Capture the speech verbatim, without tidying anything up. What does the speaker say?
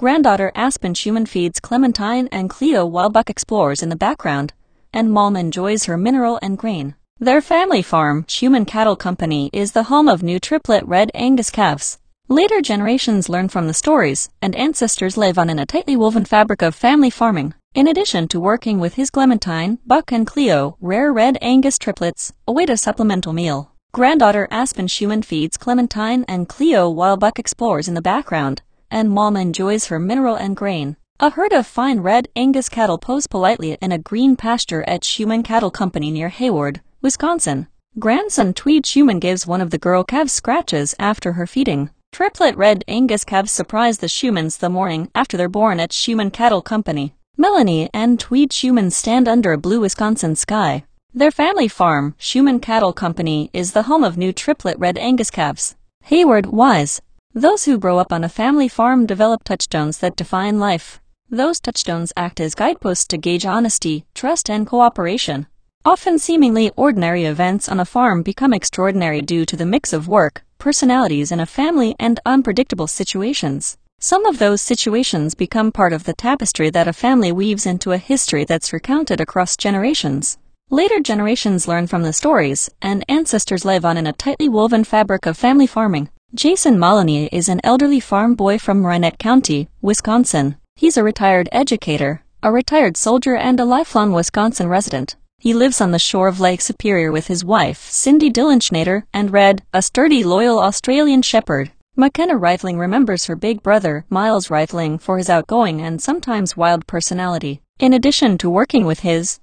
Granddaughter Aspen Schumann feeds Clementine and Cleo while Buck explores in the background, and Mom enjoys her mineral and grain. Their family farm, Schumann Cattle Company, is the home of new triplet Red Angus calves. Later generations learn from the stories, and ancestors live on in a tightly woven fabric of family farming. In addition to working with his Clementine, Buck and Cleo, rare Red Angus triplets, await a supplemental meal. Granddaughter Aspen Schumann feeds Clementine and Cleo while Buck explores in the background, and Mom enjoys her mineral and grain. A herd of fine Red Angus cattle pose politely in a green pasture at Schumann Cattle Company near Hayward, Wisconsin. Grandson Tweed Schumann gives one of the girl calves scratches after her feeding. Triplet Red Angus calves surprise the Schumanns the morning after they're born at Schumann Cattle Company. Melanie and Tweed Schumann stand under a blue Wisconsin sky. Their family farm, Schumann Cattle Company, is the home of new triplet Red Angus calves. Hayward Wise. Those who grow up on a family farm develop touchstones that define life. Those touchstones act as guideposts to gauge honesty, trust, and cooperation. Often seemingly ordinary events on a farm become extraordinary due to the mix of work, personalities in a family, and unpredictable situations. Some of those situations become part of the tapestry that a family weaves into a history that's recounted across generations. Later generations learn from the stories, and ancestors live on in a tightly woven fabric of family farming. Jason Moloney is an elderly farm boy from Marinette County, Wisconsin. He's a retired educator, a retired soldier, and a lifelong Wisconsin resident. He lives on the shore of Lake Superior with his wife, Cindy Dillenschnader, and Red, a sturdy, loyal Australian shepherd. McKenna Reifling remembers her big brother, Miles Reifling, for his outgoing and sometimes wild personality. In addition to working with his